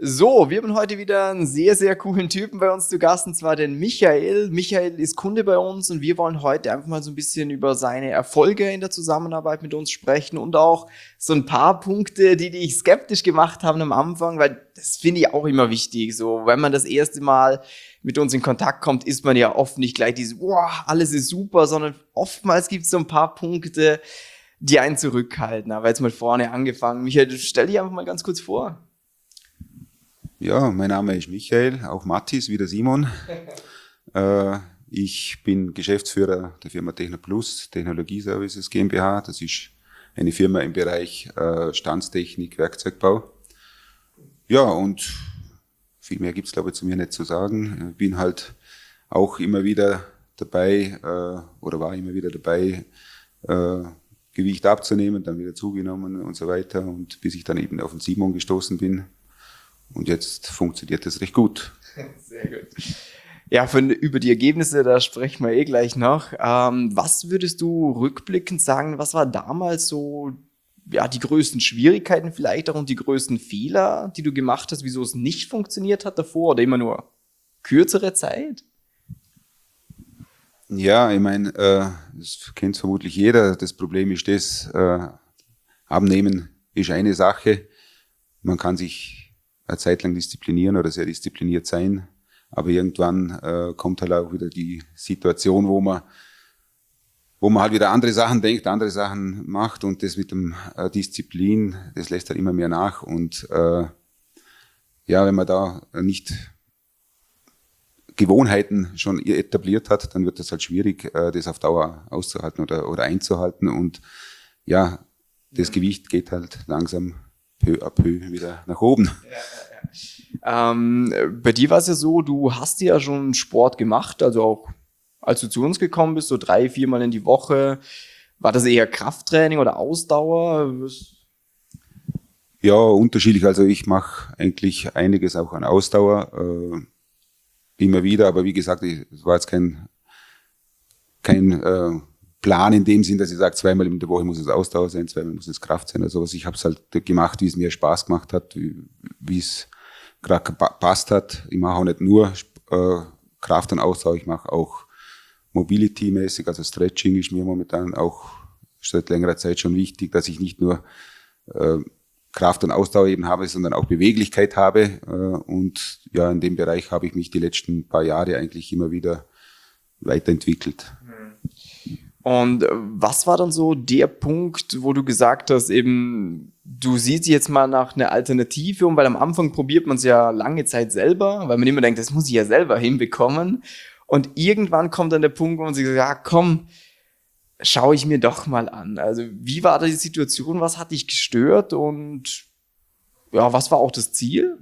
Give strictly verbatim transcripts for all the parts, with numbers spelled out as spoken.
So, wir haben heute wieder einen sehr, sehr coolen Typen bei uns zu Gast, und zwar den Michael. Michael ist Kunde bei uns und wir wollen heute einfach mal so ein bisschen über seine Erfolge in der Zusammenarbeit mit uns sprechen und auch so ein paar Punkte, die dich skeptisch gemacht haben am Anfang, weil das finde ich auch immer wichtig. So, wenn man das erste Mal mit uns in Kontakt kommt, ist man ja oft nicht gleich dieses, wow, alles ist super, sondern oftmals gibt es so ein paar Punkte, die einen zurückhalten. Aber jetzt mal vorne angefangen. Michael, stell dich einfach mal ganz kurz vor. Ja, mein Name ist Michael, auch Mathis, wie der Simon. äh, ich bin Geschäftsführer der Firma TechnoPlus, Technologieservices GmbH. Das ist eine Firma im Bereich äh, Standstechnik, Werkzeugbau. Ja, und viel mehr gibt's glaube ich zu mir nicht zu sagen. Ich bin halt auch immer wieder dabei, äh, oder war immer wieder dabei, äh, Gewicht abzunehmen, dann wieder zugenommen und so weiter. Und bis ich dann eben auf den Simon gestoßen bin. Und jetzt funktioniert das recht gut. Sehr gut. Ja, von, über die Ergebnisse, da sprechen wir eh gleich noch. Ähm, was würdest du rückblickend sagen, was war damals so ja, die größten Schwierigkeiten vielleicht auch und die größten Fehler, die du gemacht hast, wieso es nicht funktioniert hat davor oder immer nur kürzere Zeit? Ja, ich meine, äh, das kennt vermutlich jeder. Das Problem ist das, äh, Abnehmen ist eine Sache. Man kann sich eine Zeit lang disziplinieren oder sehr diszipliniert sein, aber irgendwann äh, kommt halt auch wieder die Situation, wo man wo man halt wieder andere Sachen denkt, andere Sachen macht und das mit dem äh, Disziplin, das lässt halt immer mehr nach und äh, ja, wenn man da nicht Gewohnheiten schon etabliert hat, dann wird das halt schwierig, äh, das auf Dauer auszuhalten oder, oder einzuhalten und ja, das Gewicht geht halt langsam peu à peu wieder nach oben. Ja, ja, ja. Ähm, bei dir war es ja so, du hast ja schon Sport gemacht, also auch als du zu uns gekommen bist, so drei, viermal in die Woche. War das eher Krafttraining oder Ausdauer? Ja, unterschiedlich. Also ich mache eigentlich einiges auch an Ausdauer, äh, immer wieder, aber wie gesagt, es war jetzt kein, kein äh, Plan in dem Sinn, dass ich sage, zweimal in der Woche muss es Ausdauer sein, zweimal muss es Kraft sein oder sowas. Ich habe es halt gemacht, wie es mir Spaß gemacht hat, wie es gerade gepasst hat. Ich mache auch nicht nur äh, Kraft und Ausdauer, ich mache auch Mobility-mäßig, also Stretching ist mir momentan auch seit längerer Zeit schon wichtig, dass ich nicht nur äh, Kraft und Ausdauer eben habe, sondern auch Beweglichkeit habe. Äh, und ja, in dem Bereich habe ich mich die letzten paar Jahre eigentlich immer wieder weiterentwickelt. Und was war dann so der Punkt, wo du gesagt hast, eben, du siehst jetzt mal nach einer Alternative um, weil am Anfang probiert man es ja lange Zeit selber, weil man immer denkt, das muss ich ja selber hinbekommen. Und irgendwann kommt dann der Punkt, wo man sich sagt, ja komm, schaue ich mir doch mal an. Also wie war da die Situation, was hat dich gestört und ja, was war auch das Ziel?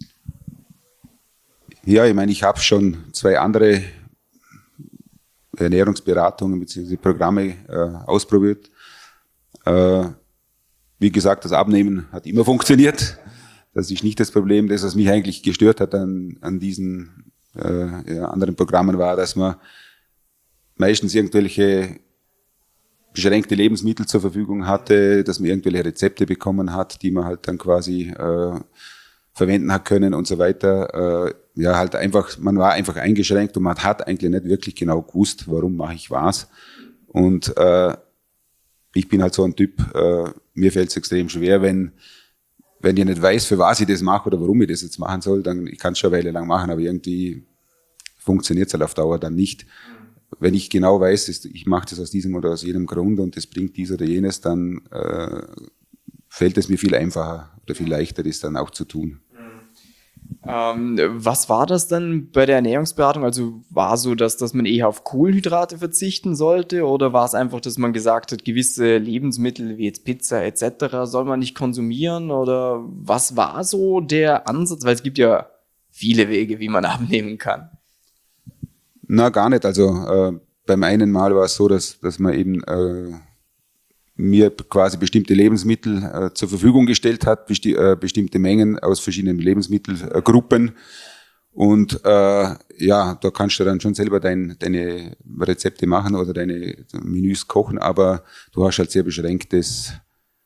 Ja, ich meine, ich habe schon zwei andere Ernährungsberatungen bzw. Programme äh, ausprobiert. Äh, wie gesagt, das Abnehmen hat immer funktioniert. Das ist nicht das Problem. Das, was mich eigentlich gestört hat an, an diesen äh, ja, anderen Programmen, war, dass man meistens irgendwelche beschränkte Lebensmittel zur Verfügung hatte, dass man irgendwelche Rezepte bekommen hat, die man halt dann quasi äh, verwenden hat können und so weiter. Äh, ja, halt einfach, man war einfach eingeschränkt und man hat eigentlich nicht wirklich genau gewusst, warum mache ich was. Und äh, ich bin halt so ein Typ, äh, mir fällt es extrem schwer, wenn wenn ich nicht weiß, für was ich das mache oder warum ich das jetzt machen soll, dann ich kann es schon eine Weile lang machen, aber irgendwie funktioniert es halt auf Dauer dann nicht. Wenn ich genau weiß, ich mache das aus diesem oder aus jenem Grund und das bringt dies oder jenes, dann äh, fällt es mir viel einfacher oder viel leichter, das dann auch zu tun. Ähm, was war das dann bei der Ernährungsberatung? Also war so, dass, dass man eher auf Kohlenhydrate verzichten sollte oder war es einfach, dass man gesagt hat, gewisse Lebensmittel wie jetzt Pizza et cetera soll man nicht konsumieren oder was war so der Ansatz? Weil es gibt ja viele Wege, wie man abnehmen kann. Na, gar nicht. Also äh, beim einen Mal war es so, dass, dass man eben äh, mir quasi bestimmte Lebensmittel äh, zur Verfügung gestellt hat, besti äh, bestimmte Mengen aus verschiedenen Lebensmittelgruppen. Und äh, ja, da kannst du dann schon selber dein, deine Rezepte machen oder deine Menüs kochen, aber du hast halt sehr beschränktes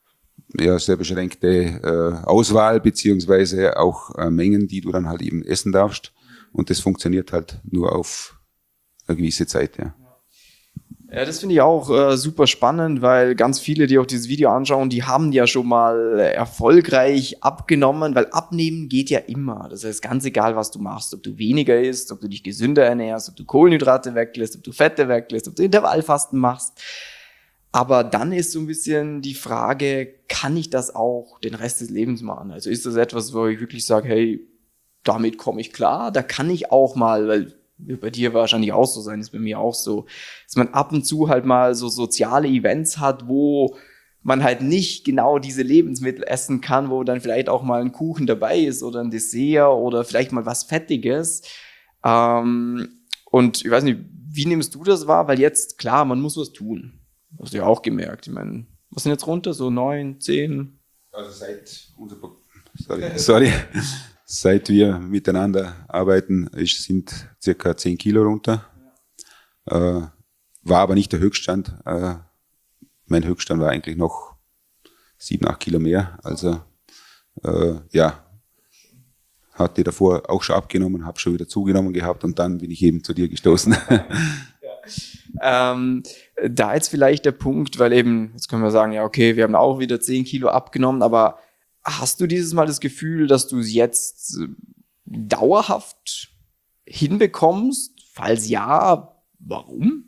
ja, sehr beschränkte äh, Auswahl beziehungsweise auch äh, Mengen, die du dann halt eben essen darfst. Und das funktioniert halt nur auf eine gewisse Zeit, ja. Ja, das finde ich auch äh, super spannend, weil ganz viele, die auch dieses Video anschauen, die haben ja schon mal erfolgreich abgenommen, weil abnehmen geht ja immer. Das heißt, ganz egal, was du machst, ob du weniger isst, ob du dich gesünder ernährst, ob du Kohlenhydrate weglässt, ob du Fette weglässt, ob du Intervallfasten machst. Aber dann ist so ein bisschen die Frage, kann ich das auch den Rest des Lebens machen? Also ist das etwas, wo ich wirklich sage, hey, damit komme ich klar, da kann ich auch mal, weil wird bei dir wahrscheinlich auch so sein, ist bei mir auch so, dass man ab und zu halt mal so soziale Events hat, wo man halt nicht genau diese Lebensmittel essen kann, wo dann vielleicht auch mal ein Kuchen dabei ist oder ein Dessert oder vielleicht mal was Fettiges. Ähm, und ich weiß nicht, wie nimmst du das wahr? Weil jetzt, klar, man muss was tun. Hast du ja auch gemerkt. Ich meine, was sind jetzt runter? So neun, zehn? Also seit unser Pro- sorry, sorry. Seit wir miteinander arbeiten, ist, sind circa zehn Kilo runter. Ja. Äh, war aber nicht der Höchststand. Äh, mein Höchststand war eigentlich noch sieben, acht Kilo mehr. Also äh, ja, hatte davor auch schon abgenommen, habe schon wieder zugenommen gehabt und dann bin ich eben zu dir gestoßen. Ja. Ähm, da jetzt vielleicht der Punkt, weil eben, jetzt können wir sagen, ja okay, wir haben auch wieder zehn Kilo abgenommen, aber hast du dieses Mal das Gefühl, dass du es jetzt dauerhaft hinbekommst? Falls ja, warum?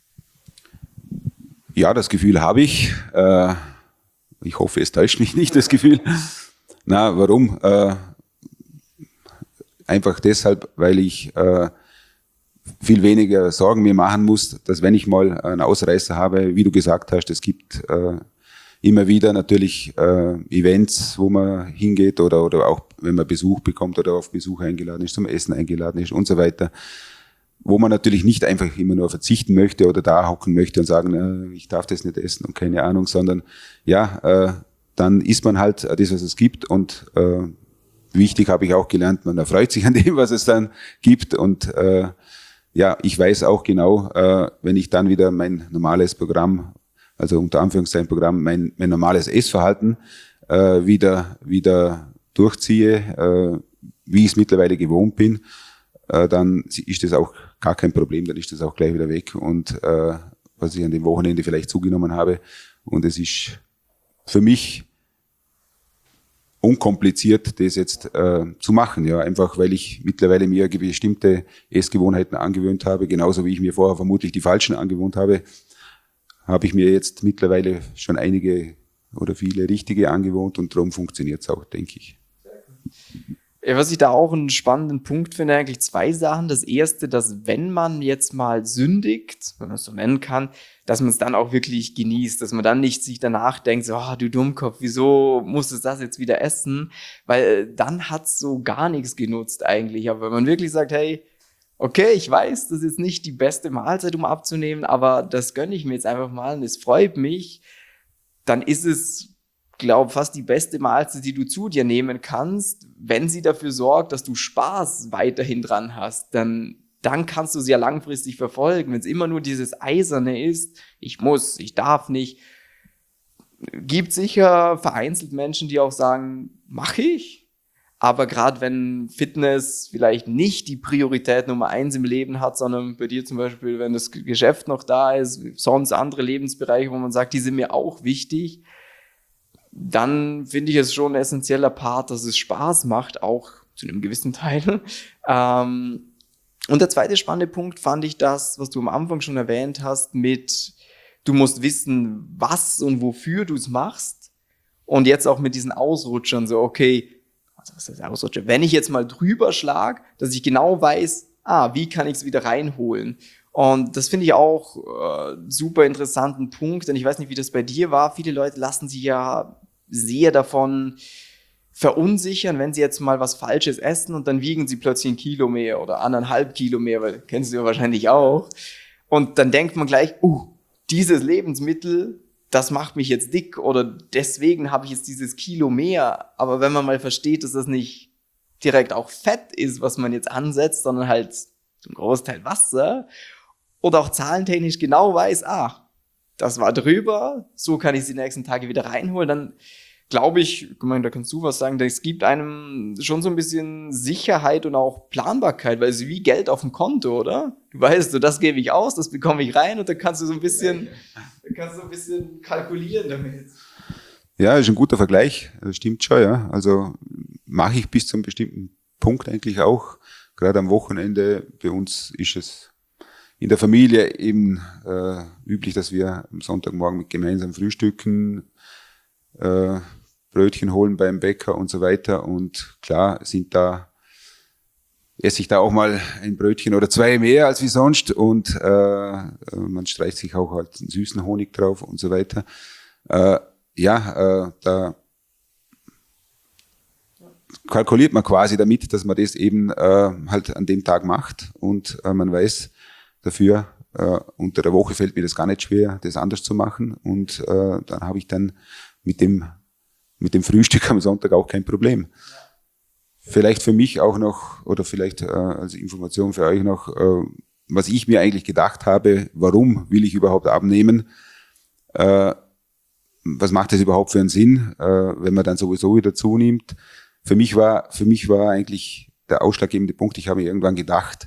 Ja, das Gefühl habe ich. Äh, ich hoffe, es täuscht mich nicht, das Gefühl. Na, warum? Äh, einfach deshalb, weil ich äh, viel weniger Sorgen mir machen muss, dass wenn ich mal einen Ausreißer habe, wie du gesagt hast, es gibt äh, immer wieder natürlich äh, Events, wo man hingeht oder, oder auch wenn man Besuch bekommt oder auf Besuch eingeladen ist, zum Essen eingeladen ist und so weiter, wo man natürlich nicht einfach immer nur verzichten möchte oder da hocken möchte und sagen, äh, ich darf das nicht essen und keine Ahnung, sondern ja, äh, dann isst man halt das, was es gibt und äh, wichtig habe ich auch gelernt, man erfreut sich an dem, was es dann gibt und äh, ja, ich weiß auch genau, äh, wenn ich dann wieder mein normales Programm, also unter Anführungszeichen Programm, mein, mein normales Essverhalten äh, wieder, wieder durchziehe, äh, wie ich es mittlerweile gewohnt bin, äh, dann ist das auch gar kein Problem, dann ist das auch gleich wieder weg und äh, was ich an dem Wochenende vielleicht zugenommen habe. Und es ist für mich unkompliziert, das jetzt äh, zu machen, ja, einfach weil ich mittlerweile mir bestimmte Essgewohnheiten angewöhnt habe, genauso wie ich mir vorher vermutlich die falschen angewöhnt habe, habe ich mir jetzt mittlerweile schon einige oder viele richtige angewohnt und darum funktioniert es auch, denke ich. Ja, was ich da auch einen spannenden Punkt finde, eigentlich zwei Sachen. Das erste, dass wenn man jetzt mal sündigt, wenn man es so nennen kann, dass man es dann auch wirklich genießt, dass man dann nicht sich danach denkt, so, oh, du Dummkopf, wieso musstest du das jetzt wieder essen? Weil dann hat es so gar nichts genutzt eigentlich. Aber wenn man wirklich sagt, hey, okay, ich weiß, das ist jetzt nicht die beste Mahlzeit, um abzunehmen, aber das gönne ich mir jetzt einfach mal und es freut mich, dann ist es, glaube fast die beste Mahlzeit, die du zu dir nehmen kannst, wenn sie dafür sorgt, dass du Spaß weiterhin dran hast, dann, dann kannst du sie ja langfristig verfolgen. Wenn es immer nur dieses Eiserne ist, ich muss, ich darf nicht, gibt sicher vereinzelt Menschen, die auch sagen, mache ich. Aber gerade wenn Fitness vielleicht nicht die Priorität Nummer eins im Leben hat, sondern bei dir zum Beispiel, wenn das Geschäft noch da ist, sonst andere Lebensbereiche, wo man sagt, die sind mir auch wichtig, dann finde ich es schon ein essentieller Part, dass es Spaß macht, auch zu einem gewissen Teil. Ähm, und der zweite spannende Punkt fand ich das, was du am Anfang schon erwähnt hast, mit du musst wissen, was und wofür du es machst. Und jetzt auch mit diesen Ausrutschern, so okay, also was ist Ausrutscher? Wenn ich jetzt mal drüber schlag, dass ich genau weiß, ah, wie kann ich es wieder reinholen? Und das finde ich auch äh, super interessanten Punkt, denn ich weiß nicht, wie das bei dir war. Viele Leute lassen sich ja sehr davon verunsichern, wenn sie jetzt mal was Falsches essen und dann wiegen sie plötzlich ein Kilo mehr oder anderthalb Kilo mehr, weil kennst du ja wahrscheinlich auch. Und dann denkt man gleich, uh, dieses Lebensmittel, das macht mich jetzt dick oder deswegen habe ich jetzt dieses Kilo mehr. Aber wenn man mal versteht, dass das nicht direkt auch Fett ist, was man jetzt ansetzt, sondern halt zum Großteil Wasser oder auch zahlentechnisch genau weiß, ah, das war drüber, so kann ich es die nächsten Tage wieder reinholen, dann glaube ich, ich meine, da kannst du was sagen, das gibt einem schon so ein bisschen Sicherheit und auch Planbarkeit, weil es ist wie Geld auf dem Konto, oder? Du weißt, so, das gebe ich aus, das bekomme ich rein und dann kannst du so ein bisschen, dann kannst du ein bisschen kalkulieren damit. Ja, ist ein guter Vergleich, das stimmt schon, ja. Also mache ich bis zu einem bestimmten Punkt eigentlich auch. Gerade am Wochenende, bei uns ist es in der Familie eben äh, üblich, dass wir am Sonntagmorgen mit gemeinsam frühstücken, äh, Brötchen holen beim Bäcker und so weiter. Und klar sind da, esse ich da auch mal ein Brötchen oder zwei mehr als wie sonst. Und äh, man streicht sich auch halt einen süßen Honig drauf und so weiter. Äh, ja, äh, da kalkuliert man quasi damit, dass man das eben äh, halt an dem Tag macht. Und äh, man weiß dafür, äh, unter der Woche fällt mir das gar nicht schwer, das anders zu machen. Und äh, dann habe ich dann mit dem, mit dem Frühstück am Sonntag auch kein Problem. Vielleicht für mich auch noch, oder vielleicht äh, als Information für euch noch, äh, was ich mir eigentlich gedacht habe, warum will ich überhaupt abnehmen? Äh, was macht das überhaupt für einen Sinn, äh, wenn man dann sowieso wieder zunimmt? Für mich war, für mich war eigentlich der ausschlaggebende Punkt, ich habe mir irgendwann gedacht,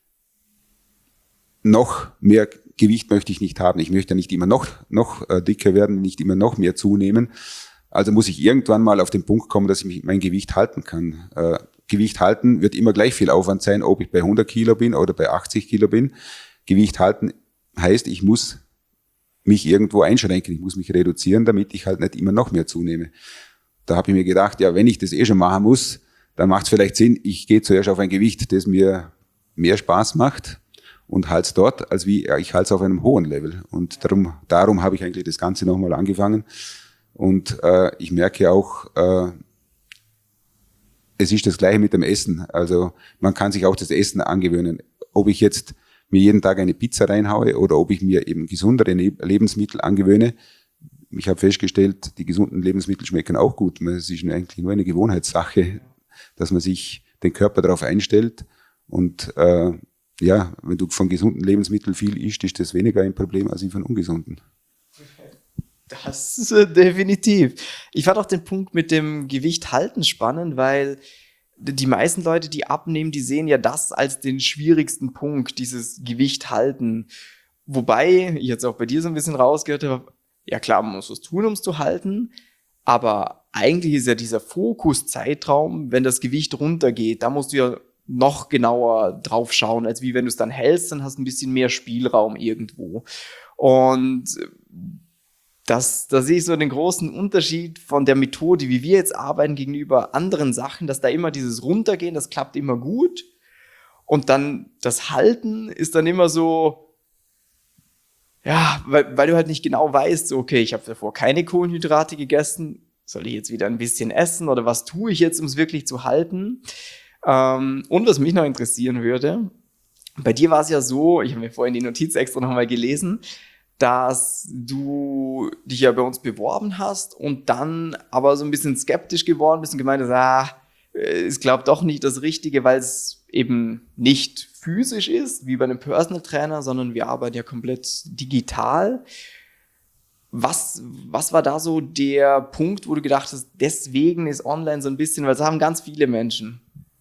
noch mehr Gewicht möchte ich nicht haben. Ich möchte nicht immer noch, noch äh, dicker werden, nicht immer noch mehr zunehmen. Also muss ich irgendwann mal auf den Punkt kommen, dass ich mich, mein Gewicht halten kann. Äh, Gewicht halten wird immer gleich viel Aufwand sein, ob ich bei hundert Kilo bin oder bei achtzig Kilo bin. Gewicht halten heißt, ich muss mich irgendwo einschränken, ich muss mich reduzieren, damit ich halt nicht immer noch mehr zunehme. Da habe ich mir gedacht, ja, wenn ich das eh schon machen muss, dann macht es vielleicht Sinn, ich gehe zuerst auf ein Gewicht, das mir mehr Spaß macht und halte es dort, als wie ja, ich halte es auf einem hohen Level. Und darum, darum habe ich eigentlich das Ganze nochmal angefangen. Und äh, ich merke auch, äh, es ist das Gleiche mit dem Essen. Also man kann sich auch das Essen angewöhnen. Ob ich jetzt mir jeden Tag eine Pizza reinhaue oder ob ich mir eben gesundere Lebensmittel angewöhne. Ich habe festgestellt, die gesunden Lebensmittel schmecken auch gut. Es ist eigentlich nur eine Gewohnheitssache, dass man sich den Körper darauf einstellt. Und äh, ja, wenn du von gesunden Lebensmitteln viel isst, ist das weniger ein Problem als von ungesunden. Das ist äh, definitiv. Ich fand auch den Punkt mit dem Gewicht halten spannend, weil die meisten Leute, die abnehmen, die sehen ja das als den schwierigsten Punkt, dieses Gewicht halten. Wobei ich jetzt auch bei dir so ein bisschen rausgehört habe, ja klar, man muss was tun, um es zu halten, aber eigentlich ist ja dieser Fokuszeitraum, wenn das Gewicht runtergeht, da musst du ja noch genauer drauf schauen, als wie wenn du es dann hältst, dann hast du ein bisschen mehr Spielraum irgendwo. Und das, da sehe ich so den großen Unterschied von der Methode, wie wir jetzt arbeiten, gegenüber anderen Sachen, dass da immer dieses Runtergehen, das klappt immer gut. Und dann das Halten ist dann immer so, ja, weil, weil du halt nicht genau weißt, so, okay, ich habe davor keine Kohlenhydrate gegessen, soll ich jetzt wieder ein bisschen essen oder was tue ich jetzt, um es wirklich zu halten? Ähm, und was mich noch interessieren würde, bei dir war es ja so, ich habe mir vorhin die Notiz extra nochmal gelesen, dass du dich ja bei uns beworben hast und dann aber so ein bisschen skeptisch geworden bist und gemeint hast, ah, ich glaube doch nicht das Richtige, weil es eben nicht physisch ist, wie bei einem Personal Trainer, sondern wir arbeiten ja komplett digital. Was, was war da so der Punkt, wo du gedacht hast, deswegen ist online so ein bisschen, weil das haben ganz viele Menschen.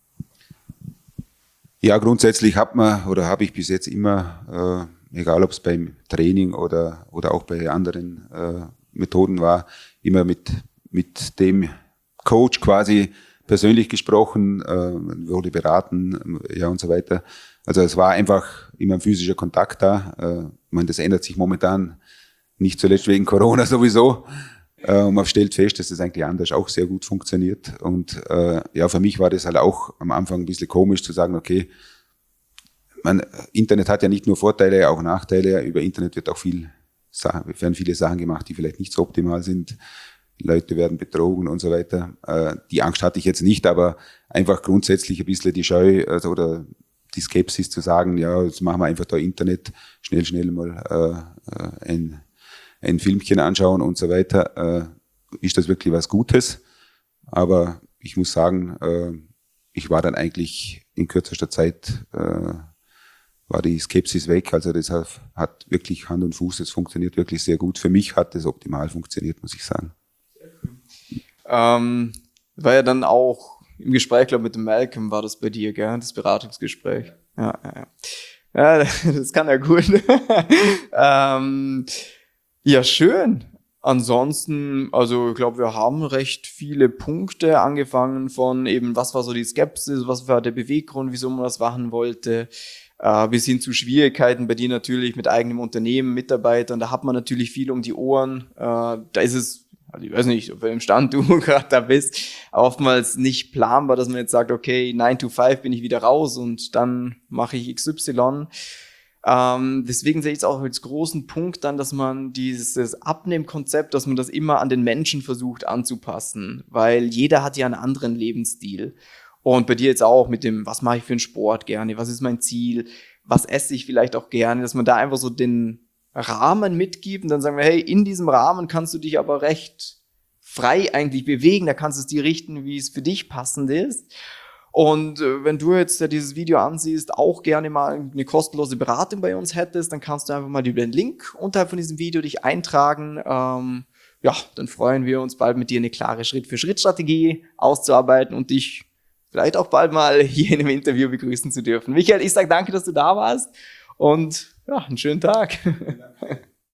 Ja, grundsätzlich hat man oder habe ich bis jetzt immer, äh, egal ob es beim Training oder, oder auch bei anderen äh, Methoden war, immer mit, mit dem Coach quasi persönlich gesprochen, äh, wurde beraten, ja und so weiter. Also es war einfach immer ein physischer Kontakt da. Äh, ich meine, das ändert sich momentan nicht zuletzt wegen Corona sowieso. Äh, und man stellt fest, dass das eigentlich anders auch sehr gut funktioniert. Und äh, ja, für mich war das halt auch am Anfang ein bisschen komisch zu sagen, okay, man, Internet hat ja nicht nur Vorteile, auch Nachteile. Über Internet wird auch viel Sachen, werden viele Sachen gemacht, die vielleicht nicht so optimal sind. Leute werden betrogen und so weiter. Äh, die Angst hatte ich jetzt nicht, aber einfach grundsätzlich ein bisschen die Scheu also, oder die Skepsis zu sagen, ja, jetzt machen wir einfach da Internet, schnell, schnell mal äh, ein, ein Filmchen anschauen und so weiter. Äh, ist das wirklich was Gutes? Aber ich muss sagen, äh, ich war dann eigentlich in kürzester Zeit, äh, war die Skepsis weg. Also das hat, hat wirklich Hand und Fuß, es funktioniert wirklich sehr gut. Für mich hat es optimal funktioniert, muss ich sagen. Ähm, war ja dann auch im Gespräch, glaube ich, mit dem Malcolm war das bei dir, gell? Das Beratungsgespräch. Ja, ja, ja. Ja, das kann er gut. ähm, ja, schön. Ansonsten, also ich glaube, wir haben recht viele Punkte, angefangen von eben, was war so die Skepsis, was war der Beweggrund, wieso man das machen wollte, äh, bis hin zu Schwierigkeiten bei dir natürlich mit eigenem Unternehmen, Mitarbeitern, da hat man natürlich viel um die Ohren, äh, da ist es, also ich weiß nicht, auf welchem Stand du gerade da bist, aber oftmals nicht planbar, dass man jetzt sagt, okay, nine to five bin ich wieder raus und dann mache ich X Y. Ähm, deswegen sehe ich es auch als großen Punkt dann, dass man dieses Abnehmkonzept, dass man das immer an den Menschen versucht anzupassen, weil jeder hat ja einen anderen Lebensstil. Und bei dir jetzt auch mit dem, was mache ich für einen Sport gerne, was ist mein Ziel, was esse ich vielleicht auch gerne, dass man da einfach so den Rahmen mitgibt und dann sagen wir, hey, in diesem Rahmen kannst du dich aber recht frei eigentlich bewegen, da kannst du es dir richten, wie es für dich passend ist. Und äh, wenn du jetzt ja dieses Video ansiehst, auch gerne mal eine kostenlose Beratung bei uns hättest, dann kannst du einfach mal über den Link unterhalb von diesem Video dich eintragen. Ähm, ja, dann freuen wir uns bald mit dir eine klare Schritt-für-Schritt-Strategie auszuarbeiten und dich vielleicht auch bald mal hier in einem Interview begrüßen zu dürfen. Michael, ich sage danke, dass du da warst und ja, einen schönen Tag.